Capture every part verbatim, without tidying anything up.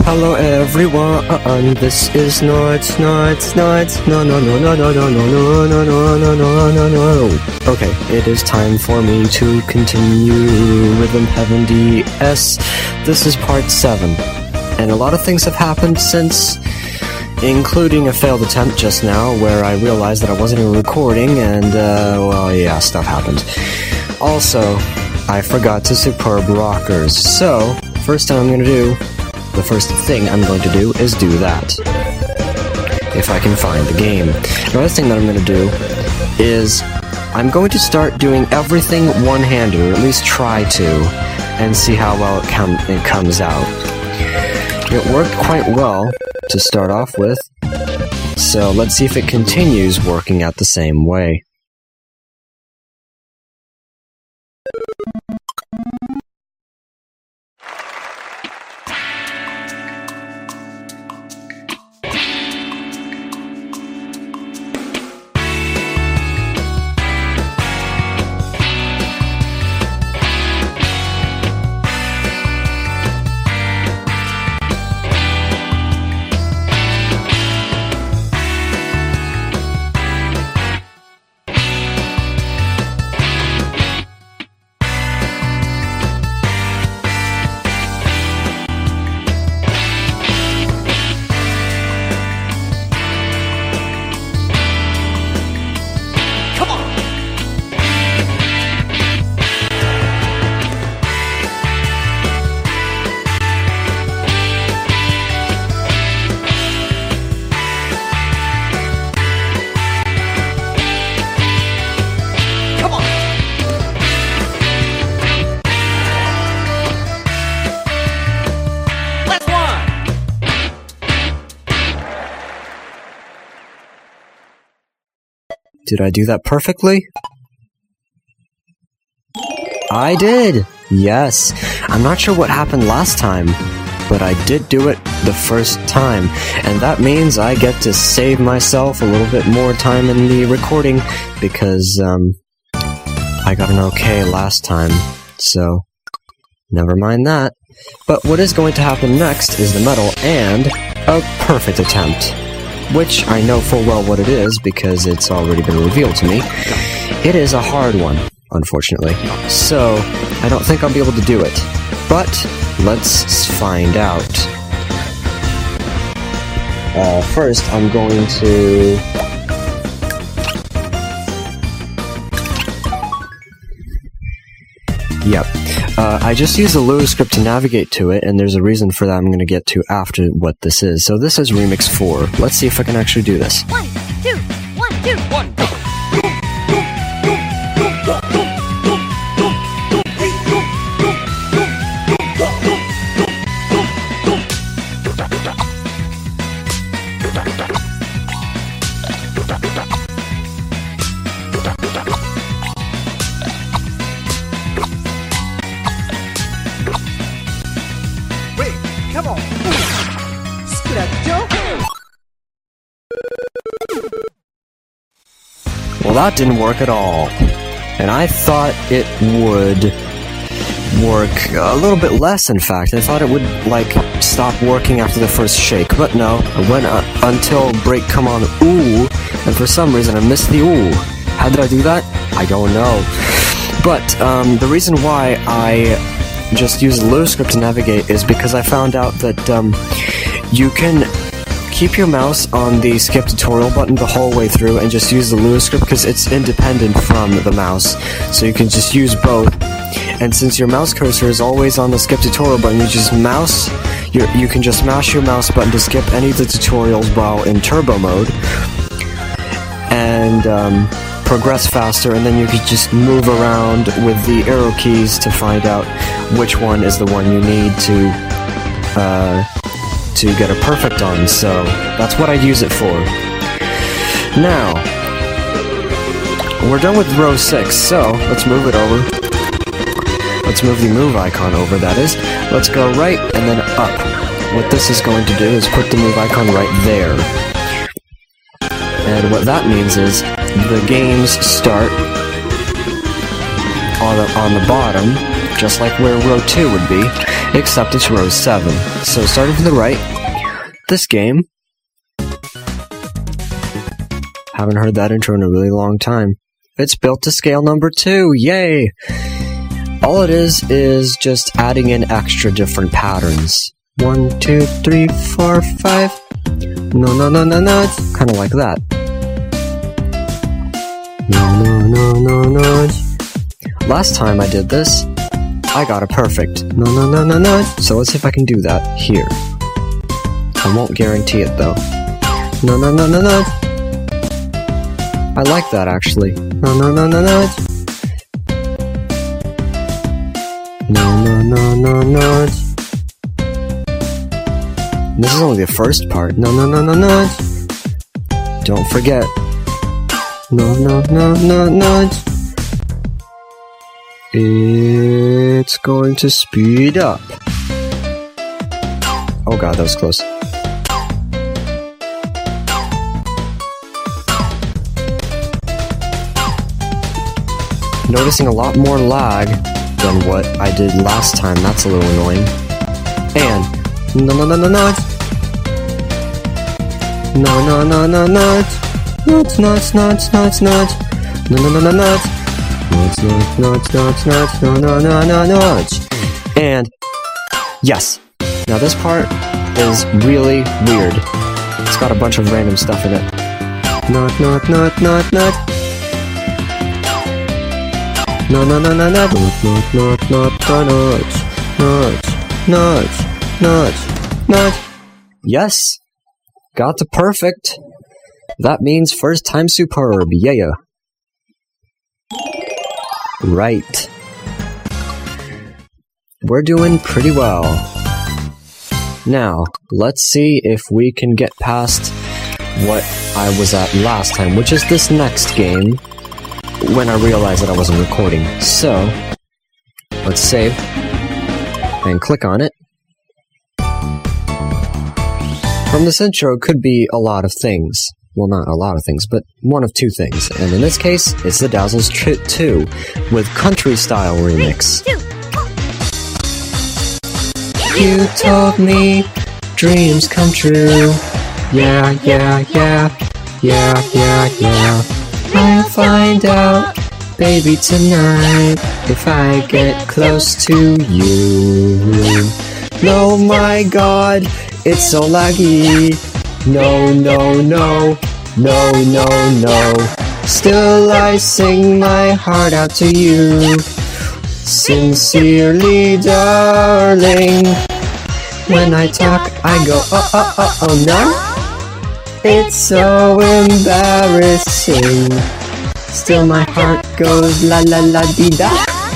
Hello everyone, this is Snorts, Snorts, Snorts, no no no no no no no no no no no no no no. Okay, it is time for me to continue Rhythm Heaven D S. This is part seven, and a lot of things have happened since, including a failed attempt just now where I realized that I wasn't even recording, and uh, well yeah, stuff happened. Also, I forgot to superb rockers, so first thing I'm gonna do The first thing I'm going to do is do that. If I can find the game. The other thing that I'm going to do is I'm going to start doing everything one-handed, or at least try to, and see how well it, com it comes out. It worked quite well to start off with, so let's see if it continues working out the same way. Did I do that perfectly? I did! Yes. I'm not sure what happened last time, but I did do it the first time, and that means I get to save myself a little bit more time in the recording, because, um, I got an okay last time, so never mind that. But what is going to happen next is the medal and a perfect attempt. Which I know full well what it is, because it's already been revealed to me. It is a hard one, unfortunately. So, I don't think I'll be able to do it. But, let's find out. Uh, first, I'm going to... Yep. Uh, I just used the Lua script to navigate to it, and there's a reason for that I'm going to get to after what this is. So this is Remix four. Let's see if I can actually do this. One, two, one, two, one, go! Come on! Well, that didn't work at all. And I thought it would work a little bit less, in fact. I thought it would, like, stop working after the first shake. But no, I went uh, until break come on ooh, and for some reason I missed the ooh. How did I do that? I don't know. But, um, the reason why I just use the Lua script to navigate is because I found out that um, you can keep your mouse on the skip tutorial button the whole way through and just use the Lua script because it's independent from the mouse, so you can just use both. And since your mouse cursor is always on the skip tutorial button, you just mouse you you can just mash your mouse button to skip any of the tutorials while in turbo mode and um, progress faster, and then you could just move around with the arrow keys to find out which one is the one you need to uh, to get a perfect on. So that's what I use it for. Now we're done with row six, so let's move it over. Let's move the move icon over, that is. Let's go right and then up. What this is going to do is put the move icon right there. And what that means is the games start on the, on the bottom, just like where row two would be, except it's row seven. So starting from the right, this game... Haven't heard that intro in a really long time. It's built to scale number two, yay! All it is, is just adding in extra different patterns. One, two, three, four, five... No, no, no, no, no, it's kinda like that. No, no, no, no, no. Last time I did this, I got a perfect. No, no, no, no, no. So let's see if I can do that here. I won't guarantee it though. No, no, no, no, no. I like that actually. No, no, no, no, no. No, no, no, no, no. This is only the first part. No, no, no, no, no. Don't forget. No, no, no, no, no. It's going to speed up. Oh god, that was close. Noticing a lot more lag than what I did last time. That's a little annoying. And no, no, no, no, no. No, no, no, no, no. Nuts, nuts, nuts, nuts, nuts. No, no, no, no, nuts. Nuts, nuts, nuts, nuts, nuts. No, no, no, no, nuts. And yes. Now this part is really weird. It's got a bunch of random stuff in it. Nut, nut, nut, nut, nut. No, no, no, no, no. Nut, nut, nut, nut, nuts. Nuts, nuts, nuts, nuts. Yes. Got to perfect. That means first time superb, yeah. Right. We're doing pretty well. Now, let's see if we can get past what I was at last time, which is this next game, when I realized that I wasn't recording. So, let's save, and click on it. From this intro could be a lot of things. Well, not a lot of things, but one of two things. And in this case, it's the Dazzles Trip two with Country Style Remix. You told me dreams come true. Yeah, yeah, yeah. Yeah, yeah, yeah. I'll find out, baby, tonight if I get close to you. Oh my god, it's so laggy. No, no, no, no, no, no. Still I sing my heart out to you. Sincerely, darling. When I talk, I go, oh, oh, oh, oh, no. It's so embarrassing. Still my heart goes la la la dee da.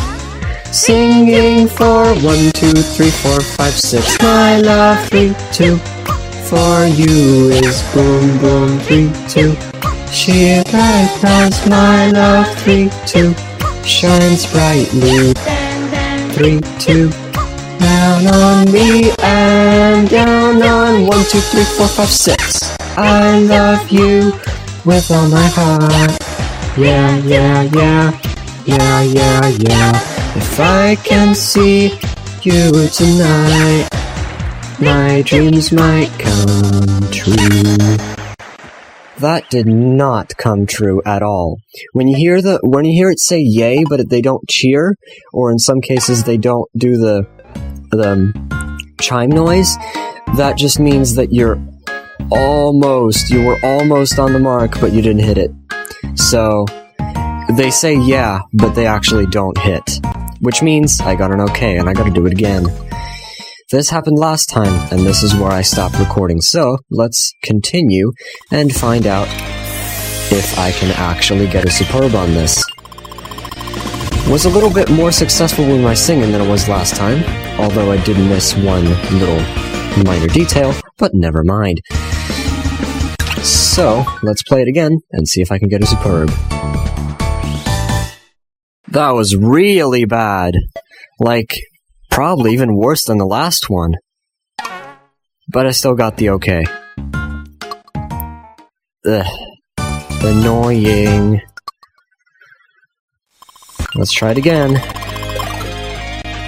Singing for one, two, three, four, five, six. My love, three, two. For you is boom, boom, three, two. She bright my love, three, two. Shines brightly, three, two. Down on me and down on one, two, three, four, five, six. I love you with all my heart. Yeah, yeah, yeah, yeah, yeah, yeah. If I can see you tonight, my dreams might come true. That did not come true at all. When you hear the when you hear it say yay, but they don't cheer, or in some cases they don't do the the chime noise, that just means that you're almost you were almost on the mark, but you didn't hit it. So they say yeah, but they actually don't hit, which means I got an okay, and I got to do it again. This happened last time, and this is where I stopped recording, so let's continue and find out if I can actually get a superb on this. Was a little bit more successful with my singing than it was last time, although I did miss one little minor detail, but never mind. So, let's play it again and see if I can get a superb. That was really bad. Like, probably even worse than the last one. But I still got the okay. Ugh. Annoying. Let's try it again.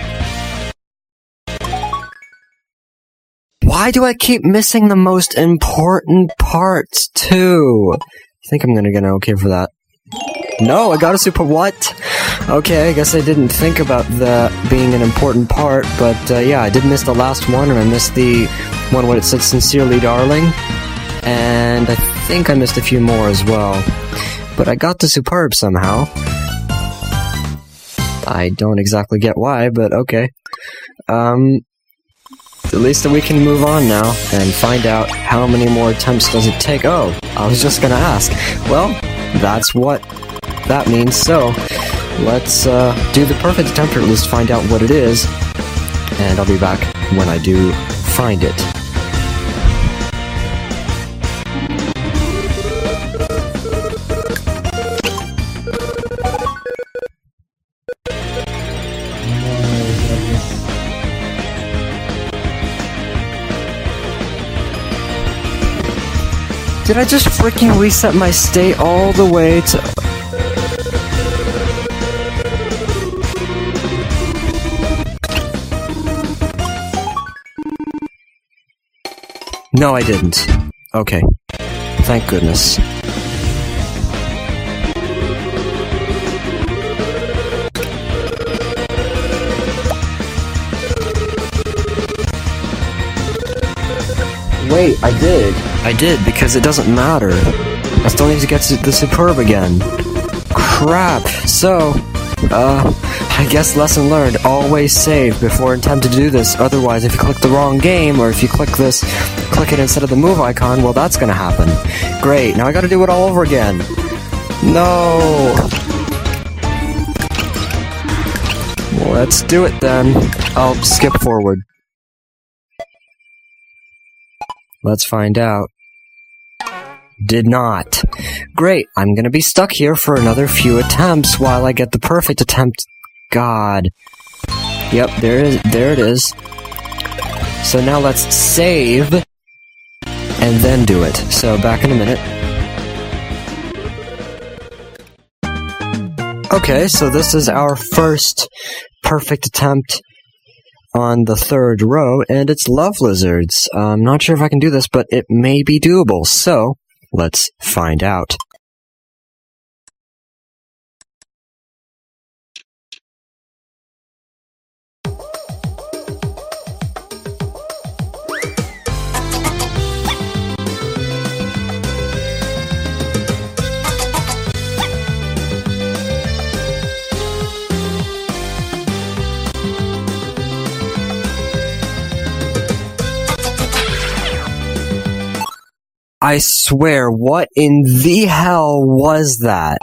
Why do I keep missing the most important parts, too? I think I'm gonna get an okay for that. No, I got a super what? Okay, I guess I didn't think about that being an important part, but uh, yeah, I did miss the last one, and I missed the one where it said Sincerely Darling, and I think I missed a few more as well. But I got the superb somehow. I don't exactly get why, but okay. Um, at least we can move on now and find out how many more attempts does it take. Oh, I was just gonna ask. Well, that's what that means, so let's uh, do the perfect attempt, or at least find out what it is, and I'll be back when I do find it. Did I just freaking reset my state all the way to... No, I didn't. Okay. Thank goodness. Wait, I did. I did, because it doesn't matter. I still need to get to the superb again. Crap. So, uh, I guess lesson learned. Always save before attempting to do this. Otherwise, if you click the wrong game, or if you click this, click it instead of the move icon, well, that's gonna happen. Great. Now I gotta do it all over again. No. Let's do it then. I'll skip forward. Let's find out. Did not. Great, I'm gonna be stuck here for another few attempts while I get the perfect attempt. God. Yep, there is, there it is. So now let's save, and then do it. So, back in a minute. Okay, so this is our first perfect attempt on the third row, and it's Love Lizards. I'm not sure if I can do this, but it may be doable, so let's find out. I swear, what in the hell was that?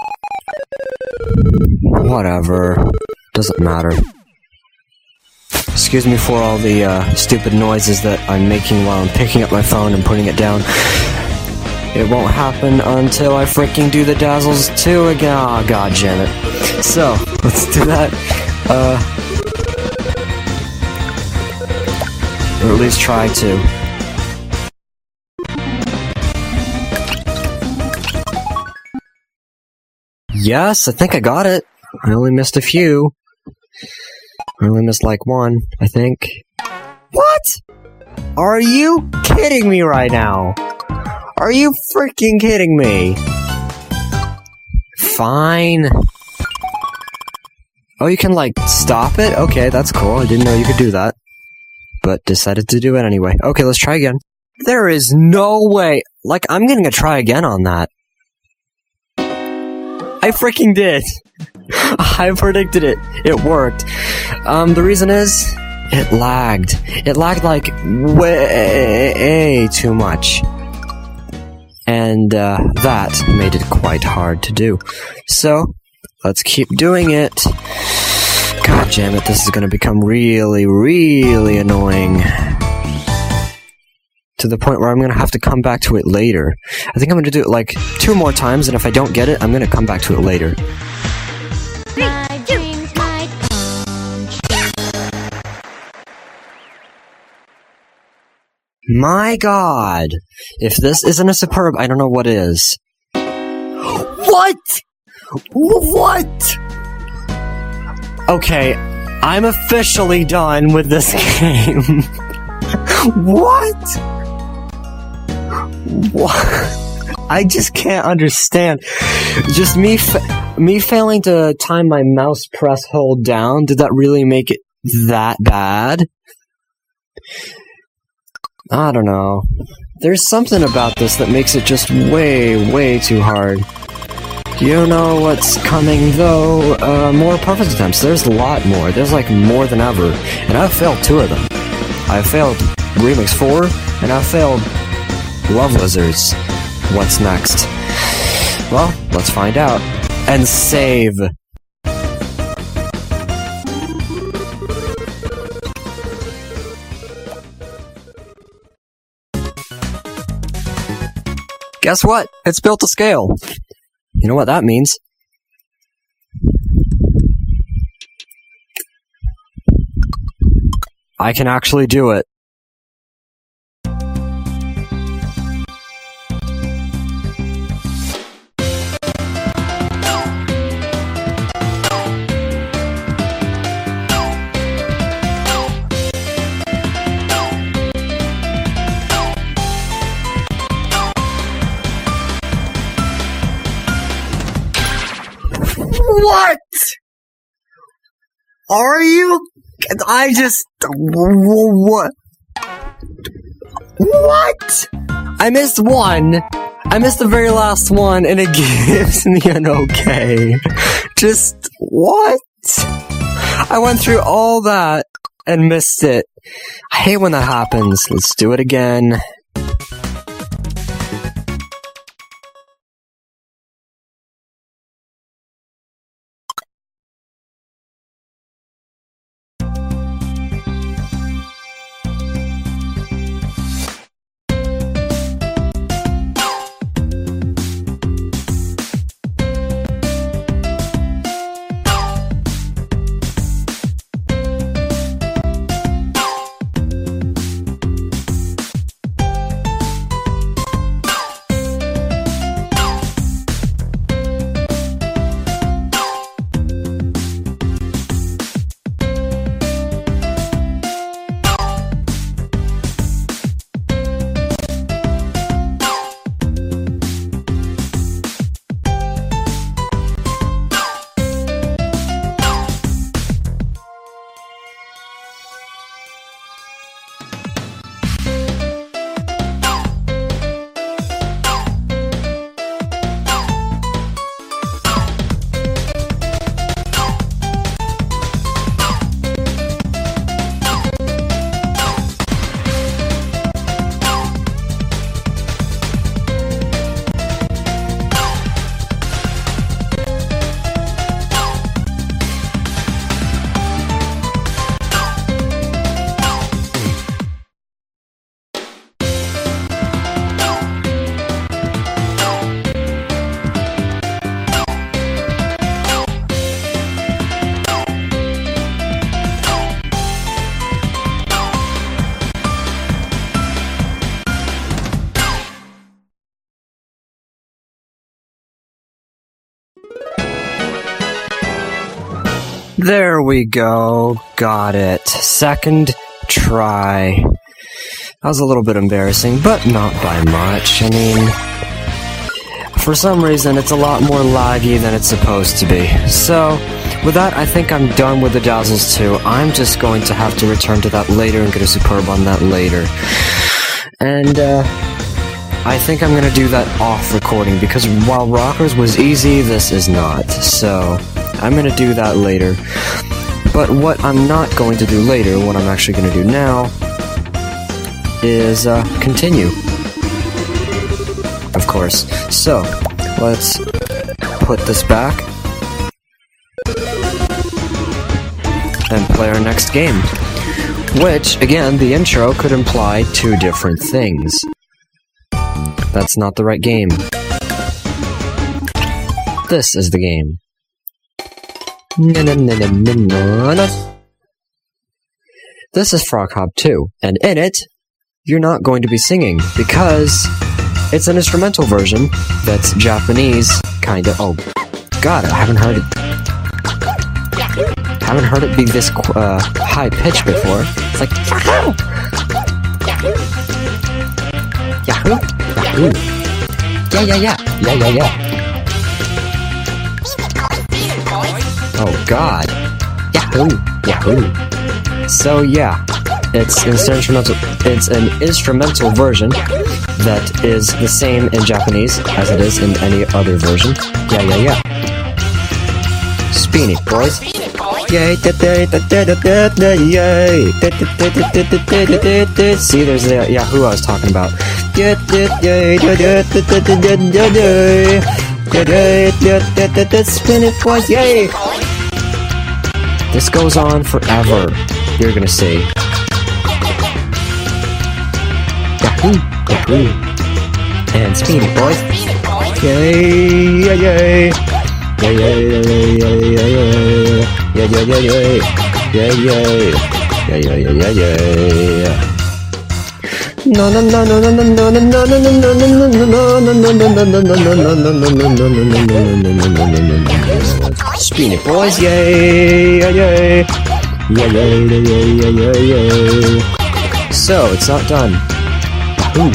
Whatever. Doesn't matter. Excuse me for all the uh, stupid noises that I'm making while I'm picking up my phone and putting it down. It won't happen until I freaking do the Dazzles two again. Oh, god damn it. So, let's do that. Uh, or at least try to. Yes, I think I got it. I only missed a few. I only missed like one, I think. What? Are you kidding me right now? Are you freaking kidding me? Fine. Oh, you can, like, stop it? Okay, that's cool. I didn't know you could do that. But decided to do it anyway. Okay, let's try again. There is no way. Like, I'm getting a try again on that. I freaking did! I predicted it. It worked. Um, the reason is, it lagged. It lagged, like, way too much. And, uh, that made it quite hard to do. So, let's keep doing it. God damn it, this is gonna become really, really annoying. To the point where I'm gonna have to come back to it later. I think I'm gonna do it like two more times, and if I don't get it, I'm gonna come back to it later. My dreams might come true. My god! If this isn't a superb, I don't know what is. What?! What?! Okay, I'm officially done with this game. What? What? I just can't understand. Just me, fa- me failing to time my mouse press hold down. Did that really make it that bad? I don't know. There's something about this that makes it just way, way too hard. Do you know what's coming though? Uh, more perfect attempts. There's a lot more. There's like more than ever. And I've failed two of them. I failed Remix four, and I failed Love Lizards. What's next? Well, let's find out. And save. Guess what? It's built to scale. You know what that means? I can actually do it. What? Are you? I just... What? What? I missed one. I missed the very last one, and it gives me an okay. Just... What? I went through all that and missed it. I hate when that happens. Let's do it again. There we go. Got it. Second try. That was a little bit embarrassing, but not by much. I mean, for some reason, it's a lot more laggy than it's supposed to be. So, with that, I think I'm done with the Dazzles two. I'm just going to have to return to that later and get a Superb on that later. And, uh... I think I'm gonna do that off recording, because while Rockers was easy, this is not. So, I'm gonna do that later. But what I'm not going to do later, what I'm actually gonna do now, is, uh, continue. Of course. So, let's put this back. And play our next game. Which, again, the intro could imply two different things. That's not the right game. This is the game. Na na na na na na. This is Frog Hop two, and in it, you're not going to be singing, because it's an instrumental version that's Japanese, kinda. Oh, God, I haven't heard it. Haven't heard it be this uh, high pitched before. It's like, Yahoo! Yeah, yeah, yeah! Yeah, yeah, yeah! Oh god! Yahoo! Yahoo! So yeah, it's an instrumental. It's an instrumental version that is the same in Japanese as it is in any other version. Yeah, yeah, yeah. Speedy boys. Yay! Da, da, da, da, da, da, da, yay! Da, da, da, da, da, da, da, da, da, da. See, there's the Yahoo I was talking about. Da, da, da, da, da, da, da, da, da, da, da. Da, da, da, da, da, da, spin it, boys! Yay! This goes on forever. You're gonna see. Yahoo! Yahoo! And speedy, boys! Yay! Yay! Yay! Yay! Yay! Yay! Yay! Yay! Yay! Yay! Yay! Yay! Yay! Yay! Yay! Yay! Yay! No no no no no no no no no no no no no no no no no. Speedy boys, yay! Yay! Yay! Yay! Yay! Yay! Yay! Yay! So it's not done. Ooh.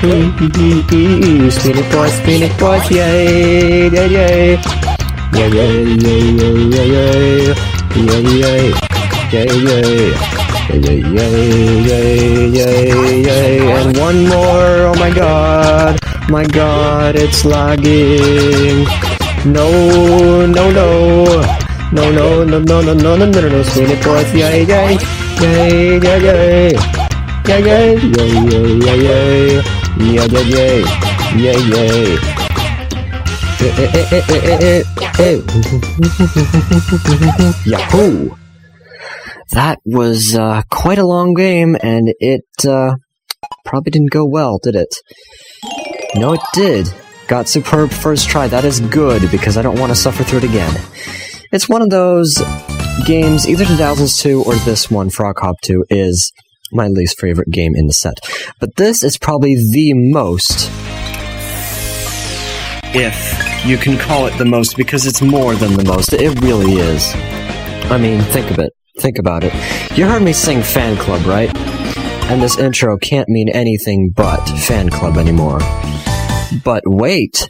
Speedy boys, speedy boys, yay! Yay! Yay! Yay! Yay! Yay! Yay! Yay! Yay! Yay! Yay! Yay! Yay, yay, yay, yay, yay, and one more, oh my god, my god, it's lagging, no, no, no, no, no, no, no, no, no, no, no, no, no, speedy boys, yay, yay, yay, yay, yay, yay, yay, yay, yay, yay, yay, yay, yay, yay, Yahoo! That was uh, quite a long game, and it uh, probably didn't go well, did it? No, it did. Got superb first try. That is good, because I don't want to suffer through it again. It's one of those games, either two thousand two or this one, Frog Hop two, is my least favorite game in the set. But this is probably the most, if you can call it the most, because it's more than the most. It really is. I mean, think of it. Think about it. You heard me sing Fan Club, right? And this intro can't mean anything but Fan Club anymore. But wait!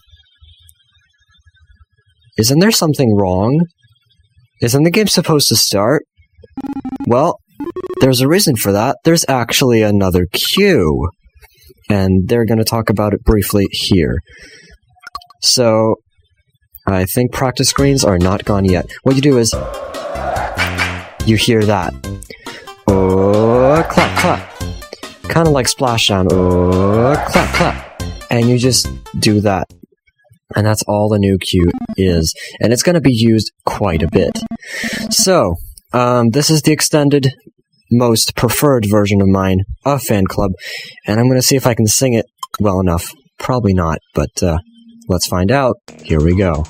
Isn't there something wrong? Isn't the game supposed to start? Well, there's a reason for that. There's actually another cue. And they're going to talk about it briefly here. So, I think practice screens are not gone yet. What you do is, you hear that. Oh, clap, clap. Kind of like Splashdown. Oh, clap, clap. And you just do that. And that's all the new cue is. And it's going to be used quite a bit. So, um, this is the extended, most preferred version of mine of Fan Club. And I'm going to see if I can sing it well enough. Probably not, but uh, let's find out. Here we go.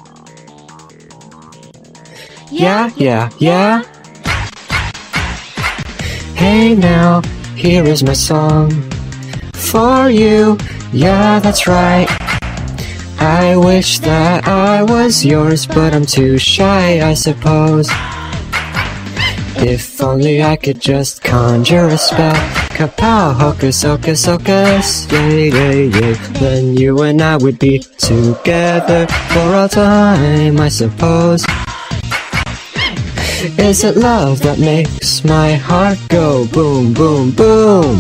Yeah, yeah, yeah. Hey now, here is my song for you, yeah, that's right. I wish that I was yours, but I'm too shy, I suppose. If only I could just conjure a spell. Kapow, hocus, hocus, hocus, yay, yay, yay. Then you and I would be together for all time, I suppose. Is it love that makes my heart go boom, boom, boom?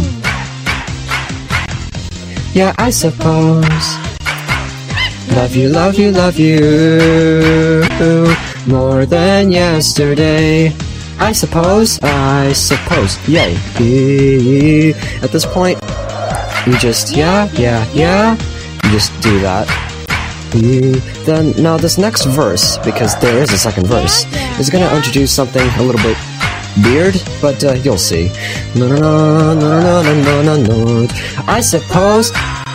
Yeah, I suppose. Love you, love you, love you more than yesterday. I suppose, I suppose, yay. At this point, you just, yeah, yeah, yeah, you just do that. Then, now this next verse, because there is a second verse, is going to introduce something a little bit weird, but uh, you'll see. No, no, no, no, no, no, no, no, no. I suppose.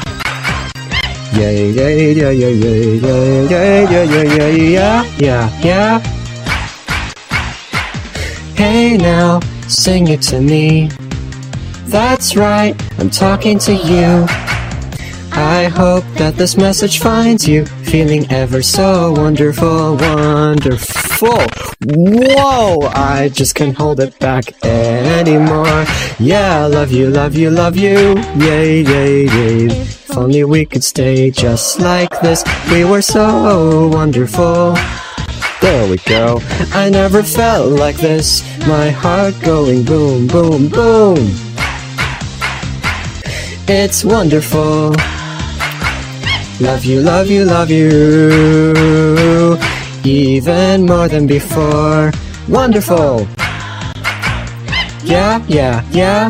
Yay, yay, yay, yay, yay, yay, yay, yay, yay, yay, yeah, yeah, yeah. Hey now, sing it to me. That's right, I'm talking to you. I hope that this message finds you feeling ever so wonderful, wonderful. wonderful. Whoa, I just can't hold it back anymore. Yeah, love you, love you, love you. Yay, yay, yay. If only we could stay just like this. We were so wonderful. There we go. I never felt like this. My heart going boom, boom, boom. It's wonderful. Love you, love you, love you. Even more than before. Wonderful. Yeah, yeah, yeah.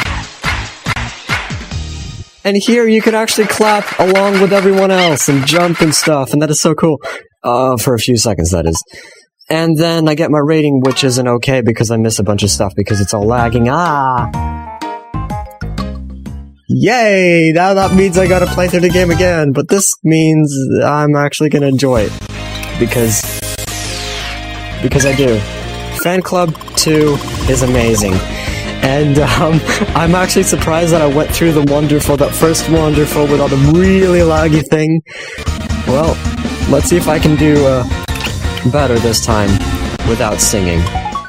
And here you could actually clap along with everyone else and jump and stuff, and that is so cool. Uh, for a few seconds, that is. And then I get my rating, which isn't okay because I miss a bunch of stuff because it's all lagging. Ah! Yay! Now that means I gotta play through the game again, but this means I'm actually gonna enjoy it. Because... Because I do. Fan Club two is amazing. And, um, I'm actually surprised that I went through the Wonderful, that first Wonderful with all the really laggy thing. Well, let's see if I can do, uh, better this time without singing.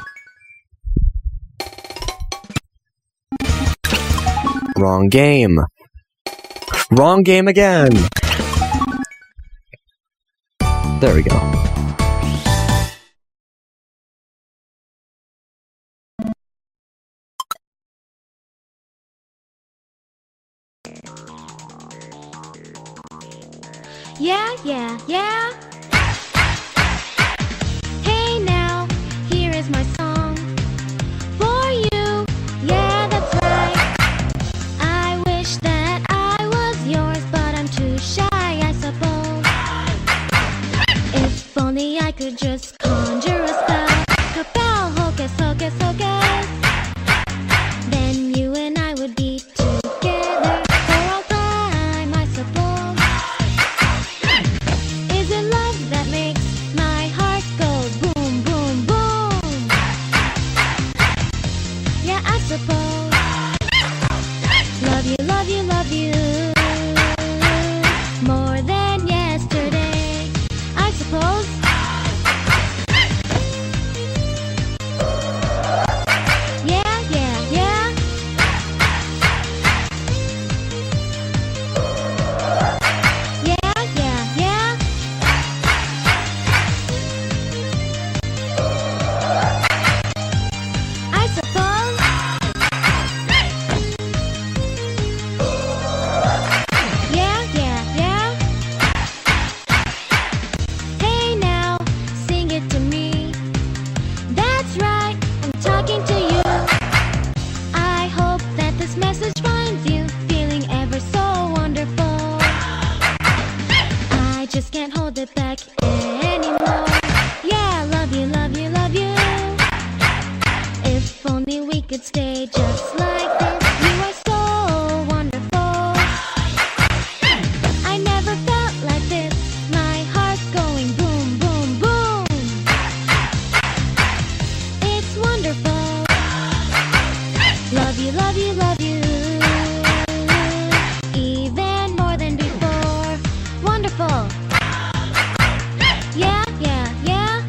Wrong game. Wrong game again! There we go. Yeah, yeah, yeah. Hey now, here is my song for you. Yeah, that's right. I wish that I was yours, but I'm too shy, I suppose. If only I could just conjure a spell, Kabal, hocus, hocus, hocus. Then you and I would be together for all time, I suppose. Is it love that makes my heart go boom, boom, boom? Yeah, I suppose. Love you, love you, love you. More than yesterday, I suppose. Yeah, yeah, yeah. Yeah, yeah, yeah. I suppose. Yeah, yeah, yeah. Hey now, sing it to me. That's right, I'm talking to you. I hope that this message finds you feeling ever so wonderful. I just can't hold it back anymore. Yeah, love you, love you, love you. If only we could stay just like this. You are so wonderful. I never felt like this. My heart's going boom, boom, boom. It's wonderful. Love you, love you, love you. Even more than before. Wonderful. Yeah, yeah, yeah.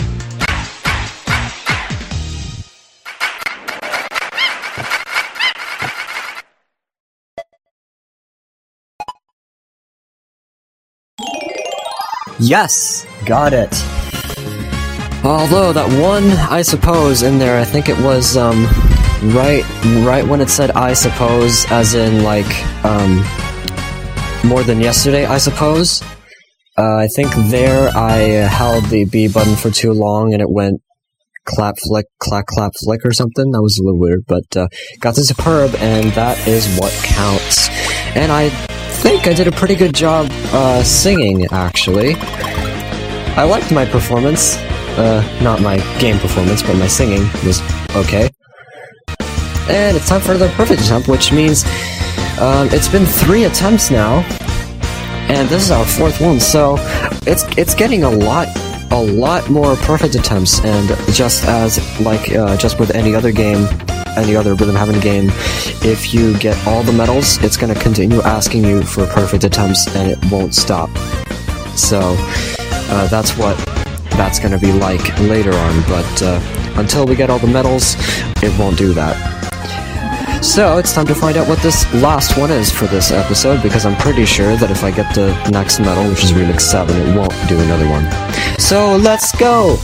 Yes! Got it! Although, that one, I suppose, in there, I think it was, um, right, right when it said I suppose, as in, like, um, more than yesterday, I suppose. Uh, I think there I held the B button for too long and it went clap flick, clap clap flick or something. That was a little weird, but, uh, got the superb, and that is what counts. And I think I did a pretty good job, uh, singing, actually. I liked my performance. Uh, not my game performance, but my singing was okay. And it's time for the perfect attempt, which means, um, it's been three attempts now, and this is our fourth one, so it's it's getting a lot, a lot more perfect attempts, and just as, like, uh, just with any other game, any other Rhythm Heaven game, if you get all the medals, it's gonna continue asking you for perfect attempts, and it won't stop. So, uh, that's what that's gonna be like later on, but uh, until we get all the medals, it won't do that. So, it's time to find out what this last one is for this episode, because I'm pretty sure that if I get the next medal, which is Remix seven, it won't do another one. So, let's go!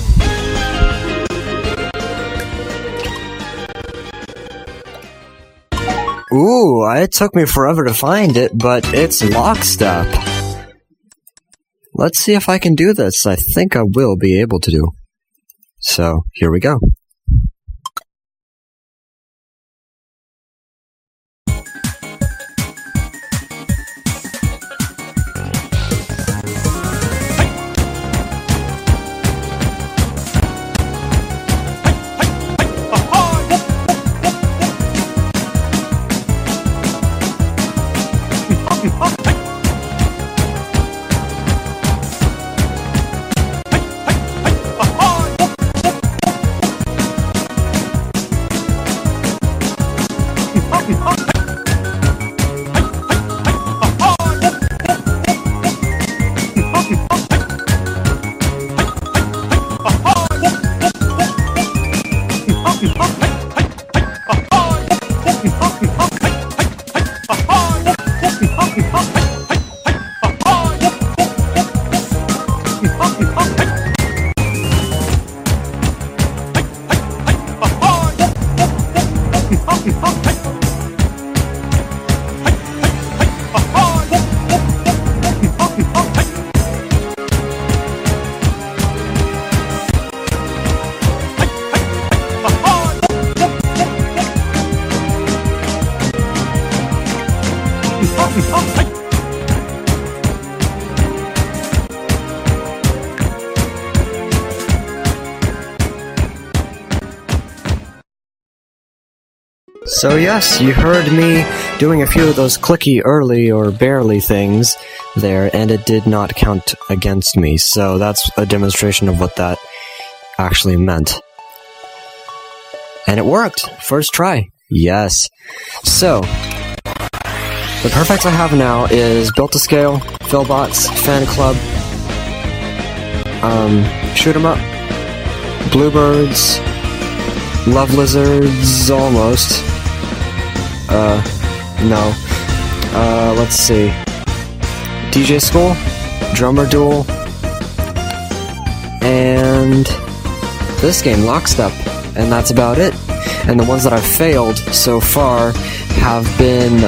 Ooh, it took me forever to find it, but it's Lockstep. Let's see if I can do this. I think I will be able to do. So, here we go. So yes, you heard me doing a few of those clicky early or barely things there, and it did not count against me, so that's a demonstration of what that actually meant. And it worked! First try. Yes. So, the perfects I have now is Built to Scale, Philbots, Fan Club, um, Shoot 'em Up, Bluebirds, Love Lizards, almost. Uh, no. Uh, let's see. D J School, Drummer Duel, and this game, Lockstep. And that's about it. And the ones that I've failed so far have been...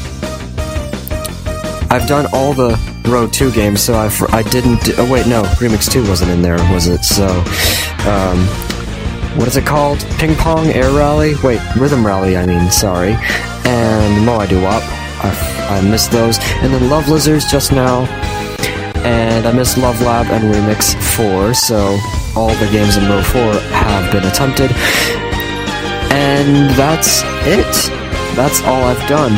I've done all the Road two games, so I've, I didn't... Do, oh wait, no, Remix two wasn't in there, was it? So, um... what is it called? Ping Pong, Air Rally? Wait, Rhythm Rally, I mean, sorry. And Moai Doo-Wop. I, I missed those. And then Love Lizards just now. And I missed Love Lab and Remix four, so all the games in Row four have been attempted. And that's it. That's all I've done.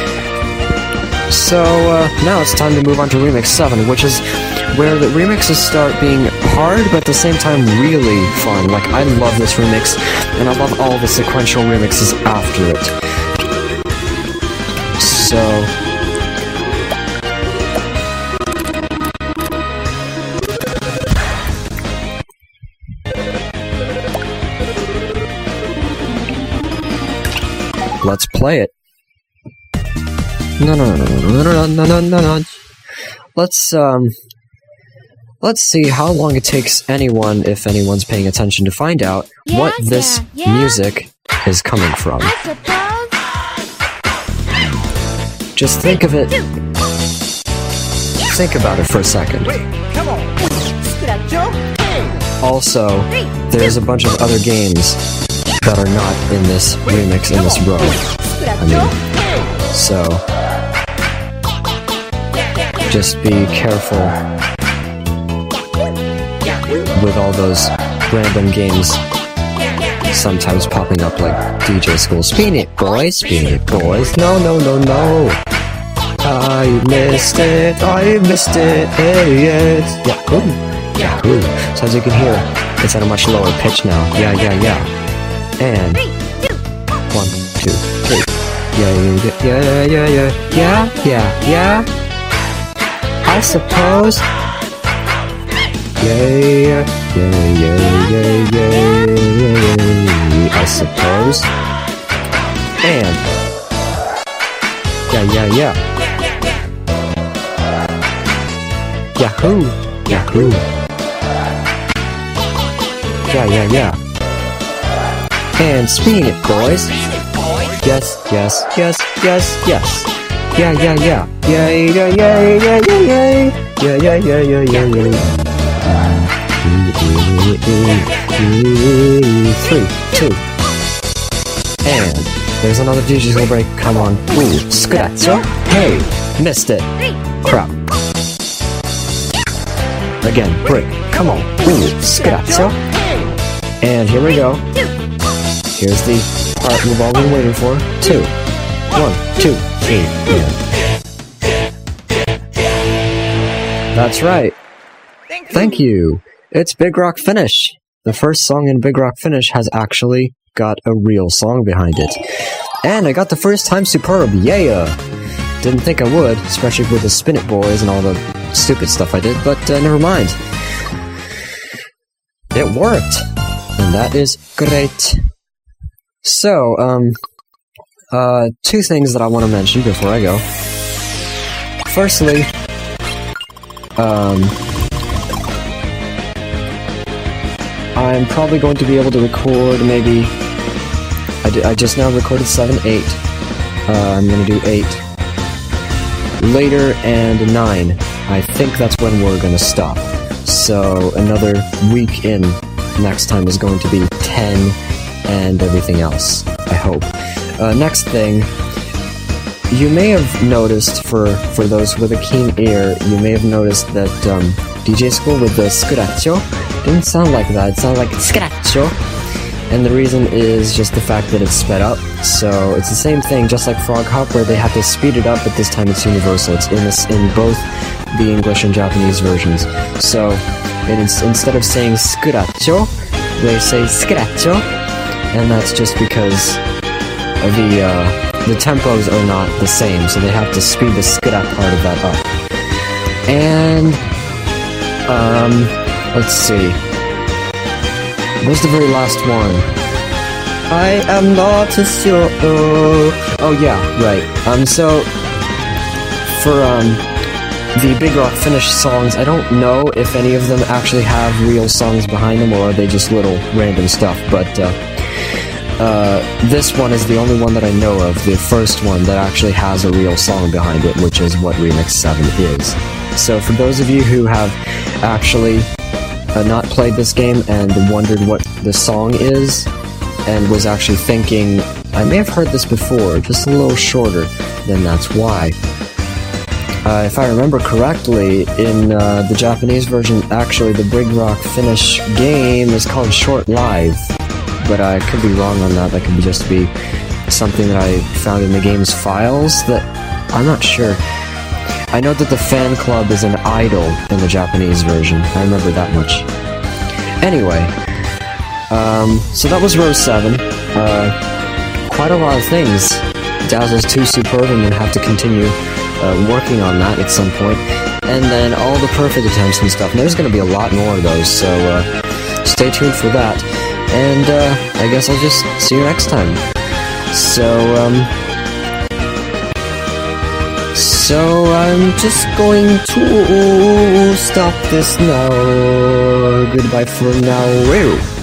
So, uh, now it's time to move on to Remix seven, which is where the remixes start being hard, but at the same time really fun. Like, I love this remix, and I love all the sequential remixes after it. So... let's play it. No, no, no, no, no, no, no, no, no. Let's, um... let's see how long it takes anyone, if anyone's paying attention, to find out Yeah, what this yeah, yeah. music is coming from. I suppose. Just think of it... think about it for a second. Wait, come on. Also, there's a bunch of other games that are not in this remix, in this row. I mean, so... just be careful with all those random games sometimes popping up like D J School. Spin it, boys, spin it, boys. No, no, no, no. I missed it, I missed it, idiot. Yahoo, yahoo. So as you can hear, it's at a much lower pitch now. Yeah, yeah, yeah. And one, two, three. Yeah, yeah, yeah, yeah, yeah, yeah, yeah, yeah. I suppose. yeah, yeah, yeah, yeah, yeah, I suppose. And yeah, yeah, yeah. Yahoo! Yahoo! Yeah, yeah, yeah. And spin it, boys. Yes, yes, yes, yes, yes. Yeah, yeah, yeah. Yay, yeah, yeah, yeah, yeah, yeah. Yeah, yeah, yeah, yeah, yeah, yeah. Three, two. And there's another digital break. Come on. Ooh, scratcho. Hey, missed it. Crap. Again, break. Come on. Ooh, scratcho. And here we go. Here's the part we've all been waiting for. Two. One, two, three, and... That's right. Thank you. It's Big Rock Finish. The first song in Big Rock Finish has actually got a real song behind it. And I got the first time superb. Yeah! Didn't think I would, especially with the Spin It Boys and all the stupid stuff I did, but uh, never mind. It worked. And that is great. So, um, uh, two things that I want to mention before I go. Firstly, um, I'm probably going to be able to record maybe, I, d I just now recorded seven, eight, uh, I'm going to do eight, later and nine. I think that's when we're going to stop. So, another week in, next time is going to be ten and everything else, I hope. Uh, next thing, you may have noticed, for, for those with a keen ear, you may have noticed that um, D J School with the scratcho didn't sound like that, it sounded like scratcho. And the reason is just the fact that it's sped up, so it's the same thing, just like Frog Hop, where they have to speed it up, but this time it's universal. It's in, this, in both the English and Japanese versions. So, it is, instead of saying scratcho, they say scratcho, and that's just because the uh, the tempos are not the same, so they have to speed the skrat part of that up. And um, let's see. What's the very last one? I am not sure. Oh yeah, right. Um, so for um the Big Rock Finish songs, I don't know if any of them actually have real songs behind them, or are they just little random stuff, but uh, uh, this one is the only one that I know of, the first one that actually has a real song behind it, which is what Remix seven is. So for those of you who have actually uh, not played this game and wondered what the song is, and was actually thinking, I may have heard this before, just a little shorter, then that's why. Uh, if I remember correctly, in uh, the Japanese version, actually the Big Rock Finish game is called Short Live, but I could be wrong on that. That could just be something that I found in the game's files that I'm not sure. I know that the fan club is an idol in the Japanese version. I remember that much. Anyway, um, so that was Row seven. Uh, quite a lot of things. Dazzle's too superb and then have to continue Uh, working on that at some point, and then all the perfect attempts and stuff. And there's going to be a lot more of those, so uh, stay tuned for that. And uh, I guess I'll just see you next time. So, um, so I'm just going to stop this now. Goodbye for now.